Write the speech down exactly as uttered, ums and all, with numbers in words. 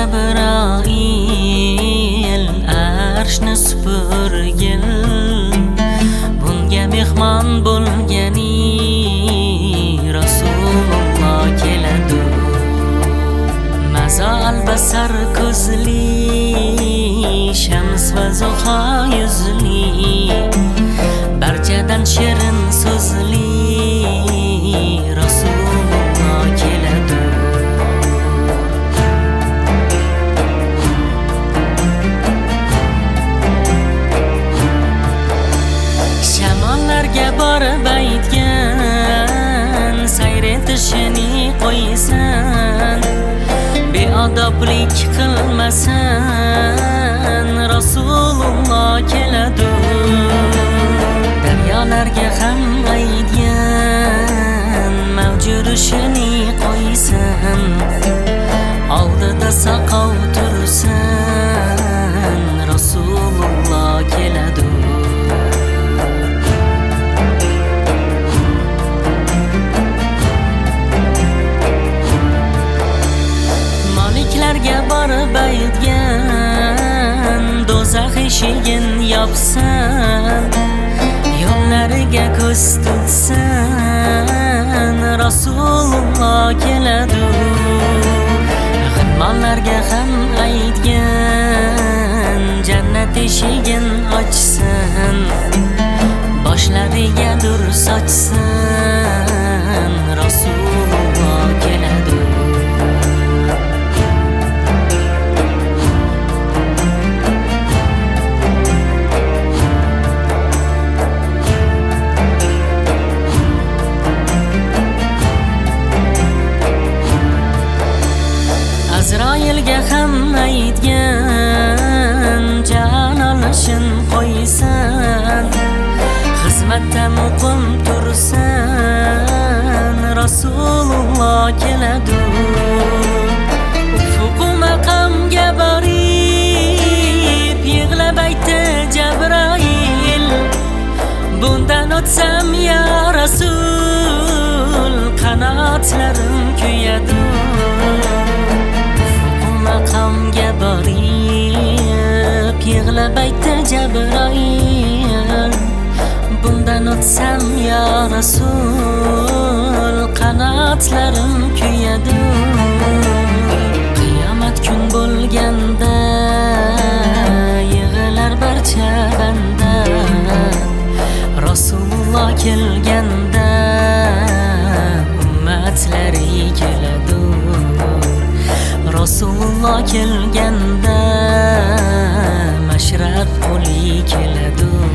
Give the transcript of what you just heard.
Jabrail arshni supurgil, bunga mehmon bo'lgani Rasululloh keladi. Mazo albasar ko'zli, shams va zuho yuzli, barchadan shirin so'zli Rasululloh keladi. Shamollarga borib aytgan, sayr etishini qo'ysan, beodoblik qilmasan, Rasululloh keladi. Daryolarga ham aytgan, mavjurishini qo'ysan, oldida saqov tursan, Rasululloh keladi. Maliklarga borib aytgan, do'zax eshigin yopsan, yo'llariga ko'z tutsan, Rasululloh keladi. G'ilmonlarga ham aytgan, jannat eshigin ochsan, boshlariga dur sochsan, Rasululloh keladi. Azroilga ham aytgan, jon olishin qo'ysan, xizmatda muqim tursan, Rasululloh keladi. Ufuq maqamga borib yig'lab aytdi Jabrail, bundan o'tsam ya Rasul, qanotlarim kuyadi. Maqamga borib yig'lab aytdi Jabrail, bundan o'tsam ya Rasul, qanotlarim kuyadi. Qiyomat kun bo'lganda yig'lar barcha banda, Rasululloh kelganda ummatlari keladi. Rasululloh kelganda mashrab qo'li keladi.